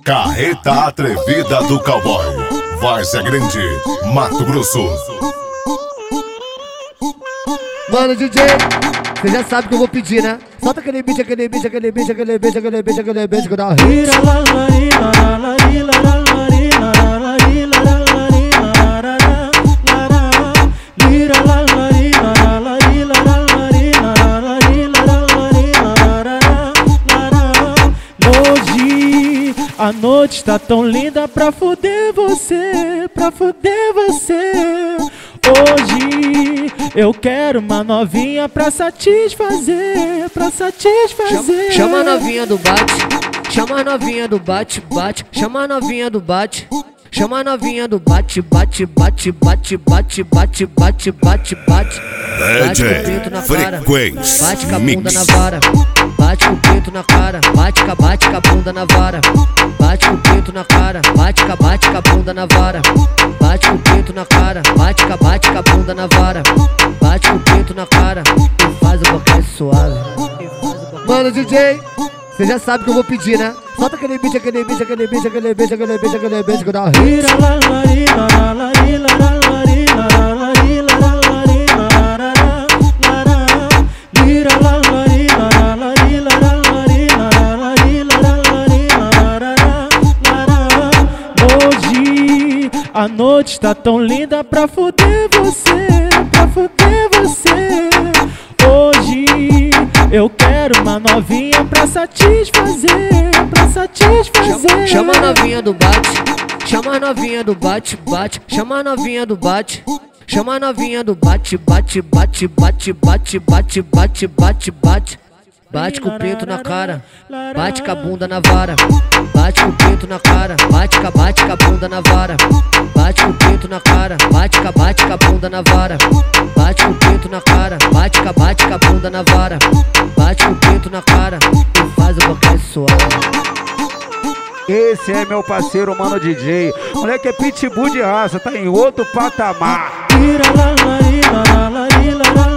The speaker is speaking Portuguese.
Carreta Atrevida do Cowboy, Várzea Grande, Mato Grosso. Mano, DJ, você já sabe que eu vou pedir, né? Solta aquele beat, aquele beat, aquele beat, aquele beat, aquele beat, aquele beat, que dá um hit. Hoje a noite tá tão linda pra fuder você, pra fuder você. Hoje eu quero uma novinha pra satisfazer, pra satisfazer. Chama a novinha do bate, chama a novinha do bate, bate, chama a novinha do bate. Chama a novinha do bate, bate, bate, bate, bate, bate, bate, bate, bate. Bate com o peito na cara, bate com a bunda na vara. Bate com o peito na cara, bate com a bunda na vara. Bate com o peito na cara, bate com a bunda na vara. Bate com o peito na cara, bate com a bunda na vara. Bate com o peito na cara e faz o boquete suave. Mano, DJ, você já sabe que eu vou pedir, né? Solta aquele beat, aquele beat, aquele beat, aquele beat, aquele beat, aquele beat, que dá um hit. Hoje a noite tá tão linda pra fuder você, pra fuder você. Hoje eu quero uma novinha pra satisfazer, pra satisfazer. Chama a novinha do bate, chama a novinha do bate, bate, chama a novinha do bate. Chama a novinha do bate, bate, bate, bate, bate, bate, bate, bate, bate. Bate com o peito na cara, bate com a bunda na vara. Bate com o peito na cara, bate com a bunda na vara. Bate com o peito na cara, bate com a bunda na vara. Bate com o peito na cara, bate com a bunda na vara. Bate com o peito na cara e faz o boquete suave. Esse é meu parceiro, mano DJ. Moleque é pitbull de raça, tá em outro patamar. Ira la la ira la la ira la